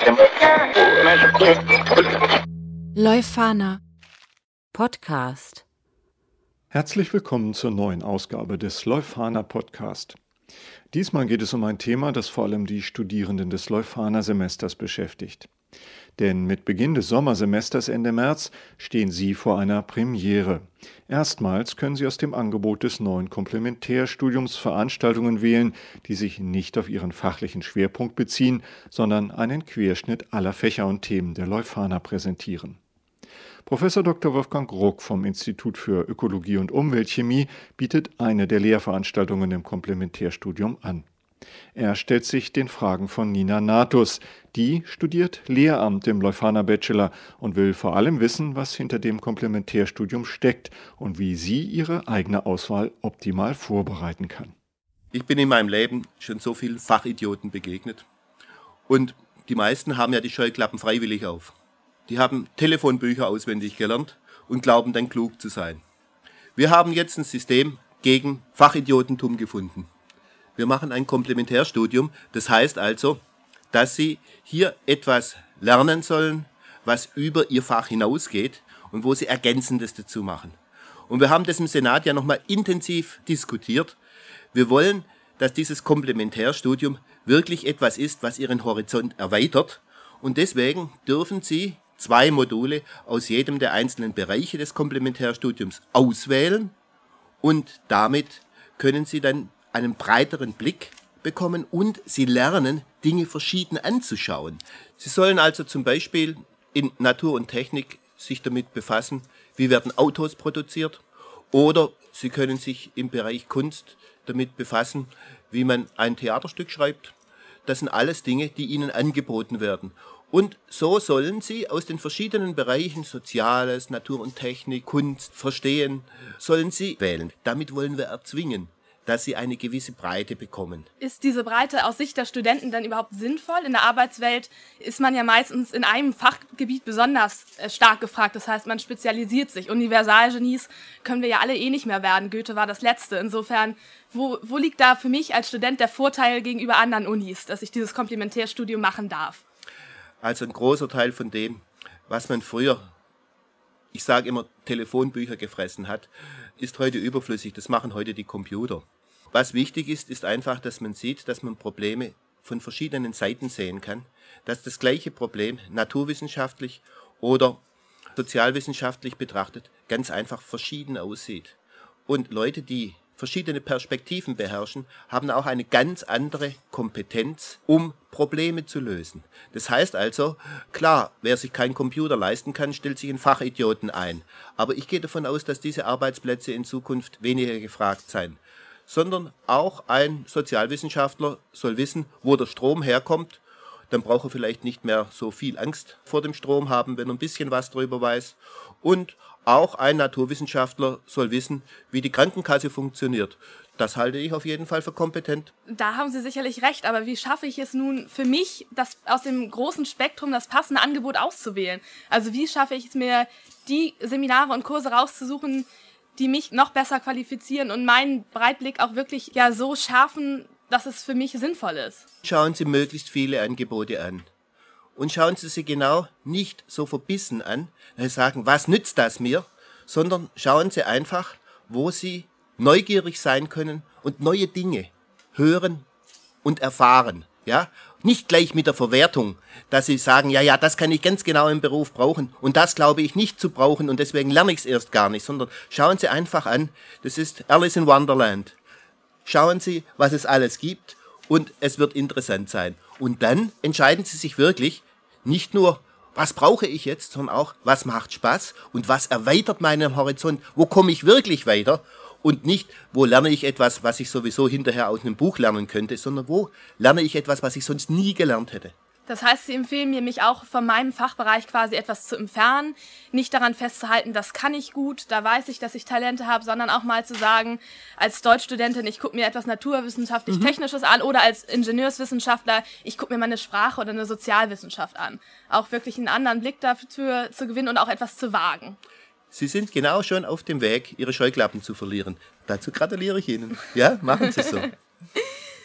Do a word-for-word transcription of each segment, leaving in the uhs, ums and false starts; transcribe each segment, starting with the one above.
Leuphana Podcast. Herzlich willkommen zur neuen Ausgabe des Leuphana Podcast. Diesmal geht es um ein Thema, das vor allem die Studierenden des Leuphana-Semesters beschäftigt. Denn mit Beginn des Sommersemesters Ende März stehen Sie vor einer Premiere. Erstmals können Sie aus dem Angebot des neuen Komplementärstudiums Veranstaltungen wählen, die sich nicht auf Ihren fachlichen Schwerpunkt beziehen, sondern einen Querschnitt aller Fächer und Themen der Leuphana präsentieren. Professor Doktor Wolfgang Ruck vom Institut für Ökologie und Umweltchemie bietet eine der Lehrveranstaltungen im Komplementärstudium an. Er stellt sich den Fragen von Nina Natus. Die studiert Lehramt im Leuphana Bachelor und will vor allem wissen, was hinter dem Komplementärstudium steckt und wie sie ihre eigene Auswahl optimal vorbereiten kann. Ich bin in meinem Leben schon so vielen Fachidioten begegnet und die meisten haben ja die Scheuklappen freiwillig auf. Die haben Telefonbücher auswendig gelernt und glauben dann klug zu sein. Wir haben jetzt ein System gegen Fachidiotentum gefunden. Wir machen ein Komplementärstudium, das heißt also, dass Sie hier etwas lernen sollen, was über Ihr Fach hinausgeht und wo Sie Ergänzendes dazu machen. Und wir haben das im Senat ja nochmal intensiv diskutiert. Wir wollen, dass dieses Komplementärstudium wirklich etwas ist, was Ihren Horizont erweitert. Und deswegen dürfen Sie zwei Module aus jedem der einzelnen Bereiche des Komplementärstudiums auswählen und damit können Sie dann einen breiteren Blick bekommen und Sie lernen, Dinge verschieden anzuschauen. Sie sollen also zum Beispiel in Natur und Technik sich damit befassen, wie werden Autos produziert, oder Sie können sich im Bereich Kunst damit befassen, wie man ein Theaterstück schreibt. Das sind alles Dinge, die Ihnen angeboten werden. Und so sollen Sie aus den verschiedenen Bereichen Soziales, Natur und Technik, Kunst, Verstehen, sollen Sie wählen. Damit wollen wir erzwingen, dass sie eine gewisse Breite bekommen. Ist diese Breite aus Sicht der Studenten dann überhaupt sinnvoll? In der Arbeitswelt ist man ja meistens in einem Fachgebiet besonders stark gefragt. Das heißt, man spezialisiert sich. Universalgenies können wir ja alle eh nicht mehr werden. Goethe war das Letzte. Insofern, wo, wo liegt da für mich als Student der Vorteil gegenüber anderen Unis, dass ich dieses Komplementärstudium machen darf? Also ein großer Teil von dem, was man früher, ich sage immer, Telefonbücher gefressen hat, ist heute überflüssig. Das machen heute die Computer. Was wichtig ist, ist einfach, dass man sieht, dass man Probleme von verschiedenen Seiten sehen kann, dass das gleiche Problem naturwissenschaftlich oder sozialwissenschaftlich betrachtet ganz einfach verschieden aussieht. Und Leute, die verschiedene Perspektiven beherrschen, haben auch eine ganz andere Kompetenz, um Probleme zu lösen. Das heißt also, klar, wer sich keinen Computer leisten kann, stellt sich einen Fachidioten ein. Aber ich gehe davon aus, dass diese Arbeitsplätze in Zukunft weniger gefragt sein. Sondern auch ein Sozialwissenschaftler soll wissen, wo der Strom herkommt. Dann braucht er vielleicht nicht mehr so viel Angst vor dem Strom haben, wenn er ein bisschen was darüber weiß. Und auch ein Naturwissenschaftler soll wissen, wie die Krankenkasse funktioniert. Das halte ich auf jeden Fall für kompetent. Da haben Sie sicherlich recht, aber wie schaffe ich es nun für mich, das aus dem großen Spektrum das passende Angebot auszuwählen? Also wie schaffe ich es mir, die Seminare und Kurse rauszusuchen, die mich noch besser qualifizieren und meinen Breitblick auch wirklich ja so schärfen, dass es für mich sinnvoll ist? Schauen Sie möglichst viele Angebote an. Und schauen Sie sie genau nicht so verbissen an, dass Sie sagen, was nützt das mir? Sondern schauen Sie einfach, wo Sie neugierig sein können und neue Dinge hören und erfahren. Ja? Nicht gleich mit der Verwertung, dass Sie sagen, ja, ja, das kann ich ganz genau im Beruf brauchen und das glaube ich nicht zu brauchen und deswegen lerne ich es erst gar nicht, sondern schauen Sie einfach an, das ist Alice in Wonderland. Schauen Sie, was es alles gibt und es wird interessant sein. Und dann entscheiden Sie sich wirklich nicht nur, was brauche ich jetzt, sondern auch, was macht Spaß und was erweitert meinen Horizont, wo komme ich wirklich weiter und nicht, wo lerne ich etwas, was ich sowieso hinterher aus einem Buch lernen könnte, sondern wo lerne ich etwas, was ich sonst nie gelernt hätte. Das heißt, Sie empfehlen mir, mich auch von meinem Fachbereich quasi etwas zu entfernen, nicht daran festzuhalten, das kann ich gut, da weiß ich, dass ich Talente habe, sondern auch mal zu sagen, als Deutschstudentin, ich gucke mir etwas naturwissenschaftlich-technisches an oder als Ingenieurswissenschaftler, ich gucke mir mal eine Sprache oder eine Sozialwissenschaft an. Auch wirklich einen anderen Blick dafür zu gewinnen und auch etwas zu wagen. Sie sind genau schon auf dem Weg, Ihre Scheuklappen zu verlieren. Dazu gratuliere ich Ihnen. Ja, machen Sie so.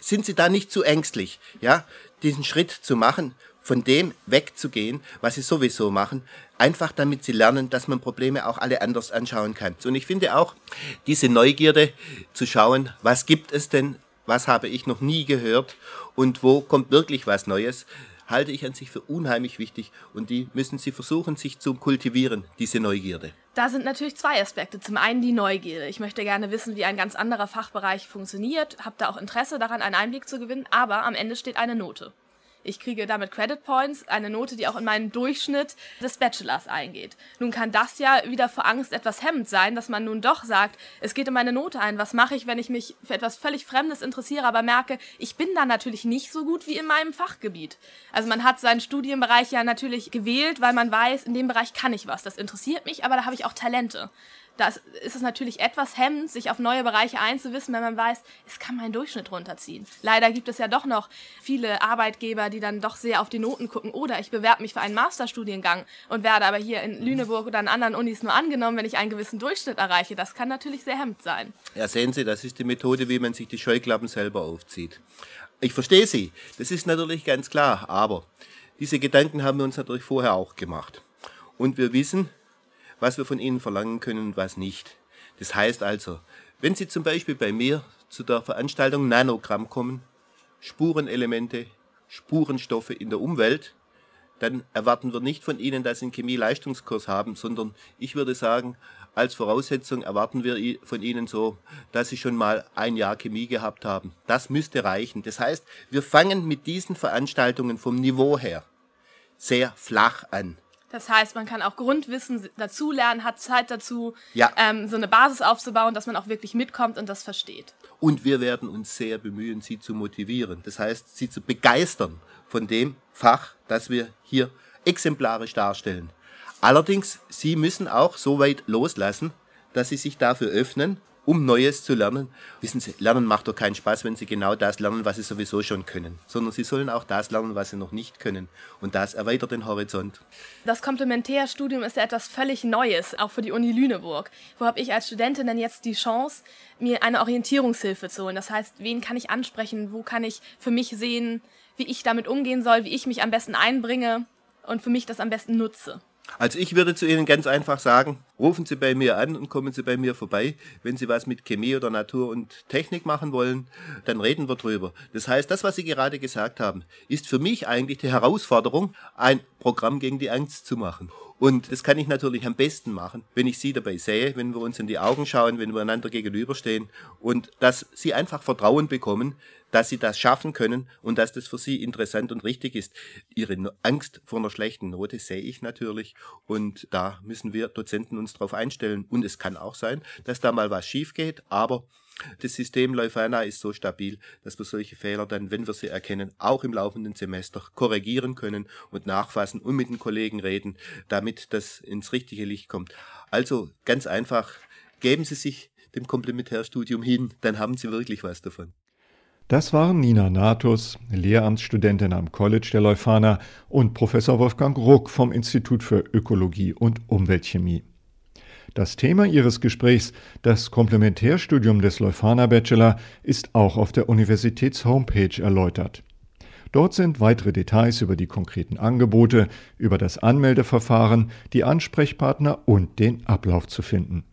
sind Sie da nicht zu ängstlich, ja, diesen Schritt zu machen, von dem wegzugehen, was Sie sowieso machen, einfach damit Sie lernen, dass man Probleme auch alle anders anschauen kann. Und ich finde auch, diese Neugierde zu schauen, was gibt es denn, was habe ich noch nie gehört und wo kommt wirklich was Neues, halte ich an sich für unheimlich wichtig und die müssen Sie versuchen, sich zu kultivieren, diese Neugierde. Da sind natürlich zwei Aspekte. Zum einen die Neugierde. Ich möchte gerne wissen, wie ein ganz anderer Fachbereich funktioniert, habe da auch Interesse daran, einen Einblick zu gewinnen, aber am Ende steht eine Note. Ich kriege damit Credit Points, eine Note, die auch in meinen Durchschnitt des Bachelors eingeht. Nun kann das ja wieder vor Angst etwas hemmend sein, dass man nun doch sagt, es geht um meine Note ein. Was mache ich, wenn ich mich für etwas völlig Fremdes interessiere, aber merke, ich bin da natürlich nicht so gut wie in meinem Fachgebiet. Also man hat seinen Studienbereich ja natürlich gewählt, weil man weiß, in dem Bereich kann ich was. Das interessiert mich, aber da habe ich auch Talente. Da ist es natürlich etwas hemmend, sich auf neue Bereiche einzuwissen, wenn man weiß, es kann meinen Durchschnitt runterziehen. Leider gibt es ja doch noch viele Arbeitgeber, die dann doch sehr auf die Noten gucken. Oder ich bewerbe mich für einen Masterstudiengang und werde aber hier in Lüneburg oder an anderen Unis nur angenommen, wenn ich einen gewissen Durchschnitt erreiche. Das kann natürlich sehr hemmend sein. Ja, sehen Sie, das ist die Methode, wie man sich die Scheuklappen selber aufzieht. Ich verstehe Sie, das ist natürlich ganz klar, aber diese Gedanken haben wir uns natürlich vorher auch gemacht. Und wir wissen, was wir von Ihnen verlangen können und was nicht. Das heißt also, wenn Sie zum Beispiel bei mir zu der Veranstaltung Nanogramm kommen, Spurenelemente, Spurenstoffe in der Umwelt, dann erwarten wir nicht von Ihnen, dass Sie einen Chemie-Leistungskurs haben, sondern ich würde sagen, als Voraussetzung erwarten wir von Ihnen so, dass Sie schon mal ein Jahr Chemie gehabt haben. Das müsste reichen. Das heißt, wir fangen mit diesen Veranstaltungen vom Niveau her sehr flach an. Das heißt, man kann auch Grundwissen dazulernen, hat Zeit dazu, ja. ähm, so eine Basis aufzubauen, dass man auch wirklich mitkommt und das versteht. Und wir werden uns sehr bemühen, Sie zu motivieren. Das heißt, Sie zu begeistern von dem Fach, das wir hier exemplarisch darstellen. Allerdings, Sie müssen auch so weit loslassen, dass Sie sich dafür öffnen, um Neues zu lernen. Wissen Sie, Lernen macht doch keinen Spaß, wenn Sie genau das lernen, was Sie sowieso schon können, sondern Sie sollen auch das lernen, was Sie noch nicht können. Und das erweitert den Horizont. Das Komplementärstudium ist ja etwas völlig Neues, auch für die Uni Lüneburg. Wo habe ich als Studentin denn jetzt die Chance, mir eine Orientierungshilfe zu holen? Das heißt, wen kann ich ansprechen? Wo kann ich für mich sehen, wie ich damit umgehen soll, wie ich mich am besten einbringe und für mich das am besten nutze? Also ich würde zu Ihnen ganz einfach sagen, rufen Sie bei mir an und kommen Sie bei mir vorbei. Wenn Sie was mit Chemie oder Natur und Technik machen wollen, dann reden wir drüber. Das heißt, das, was Sie gerade gesagt haben, ist für mich eigentlich die Herausforderung, ein Programm gegen die Angst zu machen. Und das kann ich natürlich am besten machen, wenn ich Sie dabei sehe, wenn wir uns in die Augen schauen, wenn wir einander gegenüberstehen und dass Sie einfach Vertrauen bekommen, dass Sie das schaffen können und dass das für Sie interessant und richtig ist. Ihre Angst vor einer schlechten Note sehe ich natürlich und da müssen wir Dozenten uns drauf einstellen. Und es kann auch sein, dass da mal was schief geht, aber das System Leuphana ist so stabil, dass wir solche Fehler dann, wenn wir sie erkennen, auch im laufenden Semester korrigieren können und nachfassen und mit den Kollegen reden, damit das ins richtige Licht kommt. Also ganz einfach, geben Sie sich dem Komplementärstudium hin, dann haben Sie wirklich was davon. Das waren Nina Nathus, Lehramtsstudentin am College der Leuphana und Professor Wolfgang Ruck vom Institut für Ökologie und Umweltchemie. Das Thema ihres Gesprächs, das Komplementärstudium des Leuphana Bachelor, ist auch auf der Universitäts-Homepage erläutert. Dort sind weitere Details über die konkreten Angebote, über das Anmeldeverfahren, die Ansprechpartner und den Ablauf zu finden.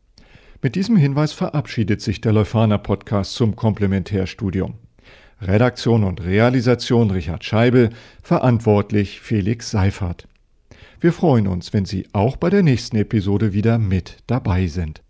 Mit diesem Hinweis verabschiedet sich der Leuphana Podcast zum Komplementärstudium. Redaktion und Realisation Richard Scheibel, verantwortlich Felix Seifert. Wir freuen uns, wenn Sie auch bei der nächsten Episode wieder mit dabei sind.